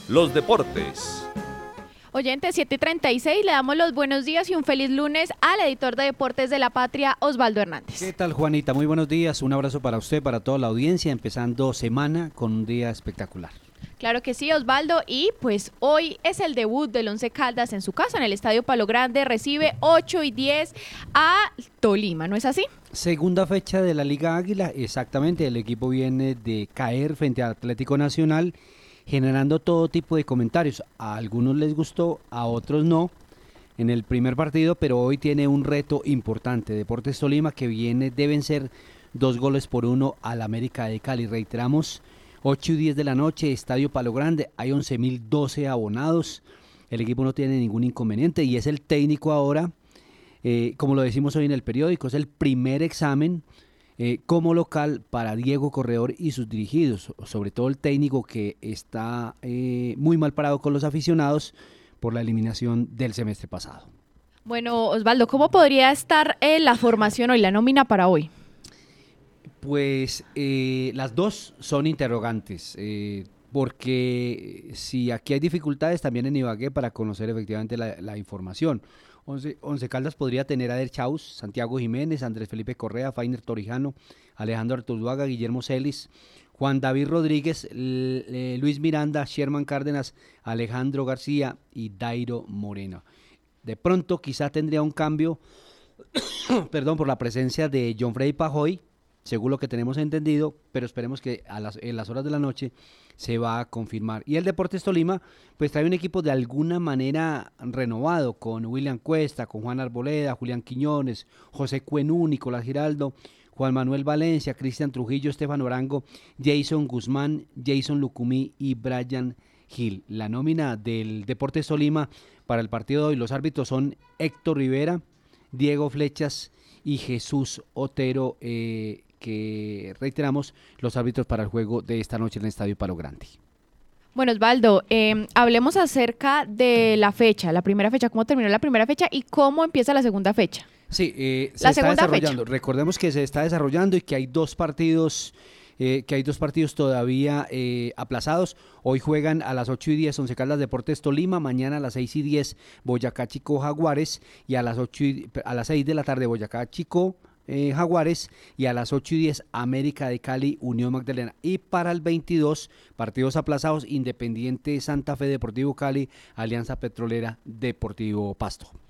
los deportes. Oyentes, 7:36, le damos los buenos días y un feliz lunes al editor de Deportes de La Patria, Osvaldo Hernández. ¿Qué tal, Juanita? Muy buenos días, un abrazo para usted, para toda la audiencia, empezando semana con un día espectacular. Claro que sí, Osvaldo, y pues hoy es el debut del Once Caldas en su casa, en el Estadio Palo Grande, recibe 8 y 10 a Tolima, ¿no es así? Segunda fecha de la Liga Águila, exactamente, el equipo viene de caer frente al Atlético Nacional, generando todo tipo de comentarios. A algunos les gustó, a otros no, en el primer partido, pero hoy tiene un reto importante. Deportes Tolima que viene de vencer 2-1 al América de Cali. Reiteramos, 8 y 10 de la noche, Estadio Palo Grande, hay 11.012 abonados, el equipo no tiene ningún inconveniente y es el técnico ahora, como lo decimos hoy en el periódico, es el primer examen como local para Diego Corredor y sus dirigidos, sobre todo el técnico que está muy mal parado con los aficionados por la eliminación del semestre pasado. Bueno, Osvaldo, ¿cómo podría estar la formación hoy, la nómina para hoy? Pues las dos son interrogantes, porque si aquí hay dificultades también en Ibagué para conocer efectivamente la información. Once Caldas podría tener a Eder Chaus, Santiago Jiménez, Andrés Felipe Correa, Fainer Torijano, Alejandro Artuluaga, Guillermo Celis, Juan David Rodríguez, Luis Miranda, Sherman Cárdenas, Alejandro García y Dairo Moreno. De pronto quizá tendría un cambio, perdón, por la presencia de John Freddy Pajoy, según lo que tenemos entendido, pero esperemos que en las horas de la noche se va a confirmar. Y el Deportes Tolima, pues trae un equipo de alguna manera renovado, con William Cuesta, con Juan Arboleda, Julián Quiñones, José Cuenú, Nicolás Giraldo, Juan Manuel Valencia, Cristian Trujillo, Estefano Arango, Jason Guzmán, Jason Lucumí y Brian Gil. La nómina del Deportes Tolima para el partido de hoy, los árbitros son Héctor Rivera, Diego Flechas y Jesús Otero, que reiteramos los árbitros para el juego de esta noche en el Estadio Palo Grande. Bueno, Osvaldo, hablemos acerca de la fecha, la primera fecha, cómo terminó la primera fecha y cómo empieza la segunda fecha. Sí, se está desarrollando. Recordemos que se está desarrollando y que hay dos partidos todavía aplazados. Hoy juegan a las 8 y 10 Once Caldas Deportes Tolima, mañana a las 6 y 10 Boyacá Chico Jaguares y a las 6 de la tarde Boyacá Chico Jaguares y a las 8 y 10 América de Cali, Unión Magdalena. Y para el 22, partidos aplazados, Independiente Santa Fe Deportivo Cali, Alianza Petrolera Deportivo Pasto.